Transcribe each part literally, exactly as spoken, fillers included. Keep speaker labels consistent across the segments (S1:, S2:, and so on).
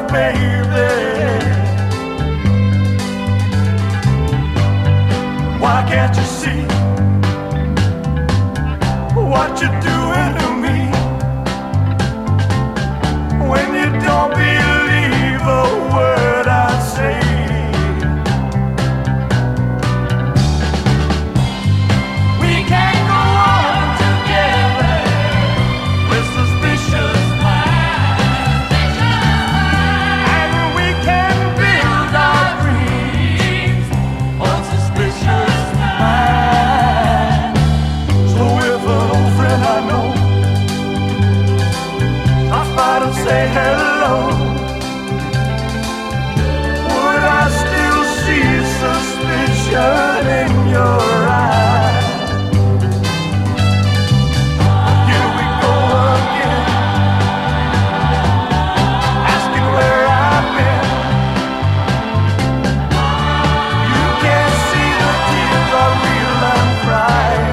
S1: baby. Why can't you see what you're doing to me? When you don't believe a word I say. We can't go on together with suspicious minds, and we can build our dreams on suspicious minds. So if an old friend I know stops by to say hello, would I still see suspicion in your eyes? Here we go again, asking where I've been. You can't see the tears are real, I'm crying.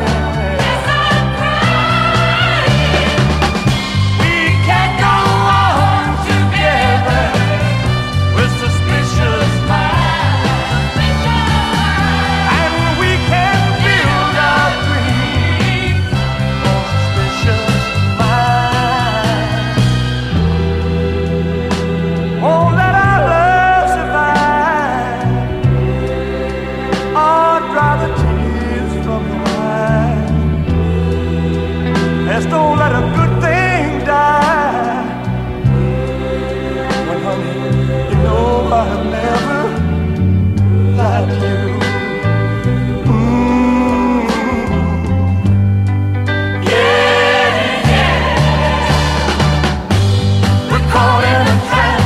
S1: We can't go on together with suspicious minds, and we can build our dreams on suspicious minds. Won't let our love survive, or dry the tears from your eyes. Let's don't let a good thing die. When honey, you know I have never lied to you. Mm. Yeah, yeah. We're caught in a trap.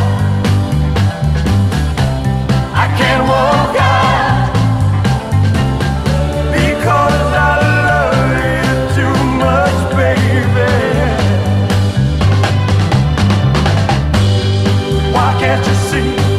S1: I can't walk out because I love you too much, baby. Why can't you see